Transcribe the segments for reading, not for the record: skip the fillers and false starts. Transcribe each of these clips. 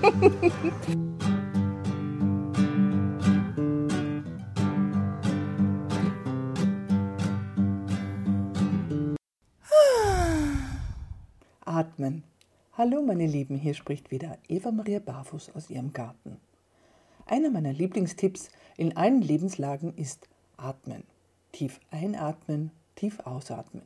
Atmen. Hallo meine Lieben, hier spricht wieder Eva Maria Barfuß aus ihrem Garten. Einer meiner Lieblingstipps in allen Lebenslagen ist Atmen. Tief einatmen, tief ausatmen.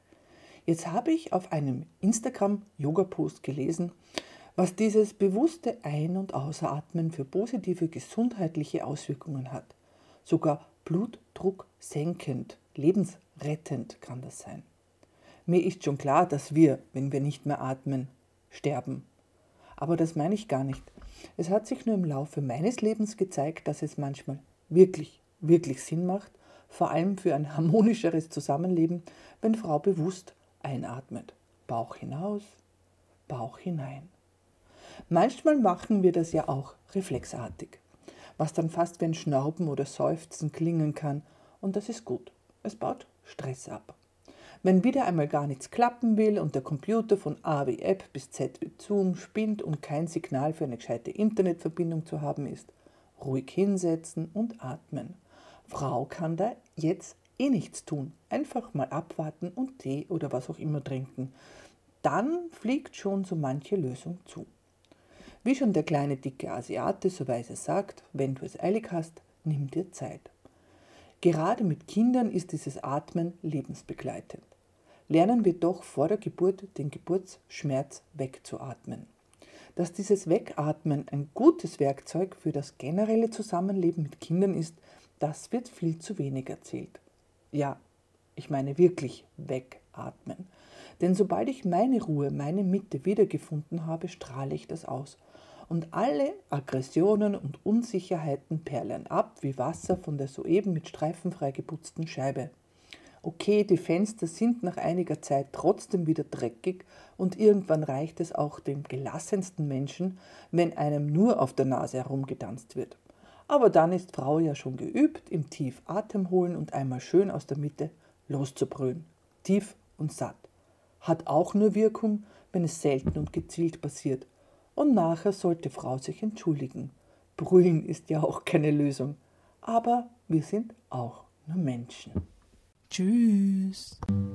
Jetzt habe ich auf einem Instagram-Yoga-Post gelesen, was dieses bewusste Ein- und Ausatmen für positive gesundheitliche Auswirkungen hat. Sogar Blutdruck senkend, lebensrettend kann das sein. Mir ist schon klar, dass wir, wenn wir nicht mehr atmen, sterben. Aber das meine ich gar nicht. Es hat sich nur im Laufe meines Lebens gezeigt, dass es manchmal wirklich, wirklich Sinn macht, vor allem für ein harmonischeres Zusammenleben, wenn Frau bewusst einatmet. Bauch hinaus, Bauch hinein. Manchmal machen wir das ja auch reflexartig, was dann fast wie ein Schnauben oder Seufzen klingen kann, und das ist gut. Es baut Stress ab. Wenn wieder einmal gar nichts klappen will und der Computer von A wie App bis Z wie Zoom spinnt und kein Signal für eine gescheite Internetverbindung zu haben ist, ruhig hinsetzen und atmen. Frau kann da jetzt nichts tun. Einfach mal abwarten und Tee oder was auch immer trinken. Dann fliegt schon so manche Lösung zu. Wie schon der kleine dicke Asiate so weise sagt, wenn du es eilig hast, nimm dir Zeit. Gerade mit Kindern ist dieses Atmen lebensbegleitend. Lernen wir doch vor der Geburt den Geburtsschmerz wegzuatmen. Dass dieses Wegatmen ein gutes Werkzeug für das generelle Zusammenleben mit Kindern ist, das wird viel zu wenig erzählt. Ja, ich meine wirklich wegatmen. Denn sobald ich meine Ruhe, meine Mitte wiedergefunden habe, strahle ich das aus. Und alle Aggressionen und Unsicherheiten perlen ab wie Wasser von der soeben mit Streifen frei geputzten Scheibe. Okay, die Fenster sind nach einiger Zeit trotzdem wieder dreckig und irgendwann reicht es auch dem gelassensten Menschen, wenn einem nur auf der Nase herumgetanzt wird. Aber dann ist Frau ja schon geübt, im Tief Atem holen und einmal schön aus der Mitte loszubrüllen. Tief und satt. Hat auch nur Wirkung, wenn es selten und gezielt passiert. Und nachher sollte Frau sich entschuldigen. Brüllen ist ja auch keine Lösung. Aber wir sind auch nur Menschen. Tschüss.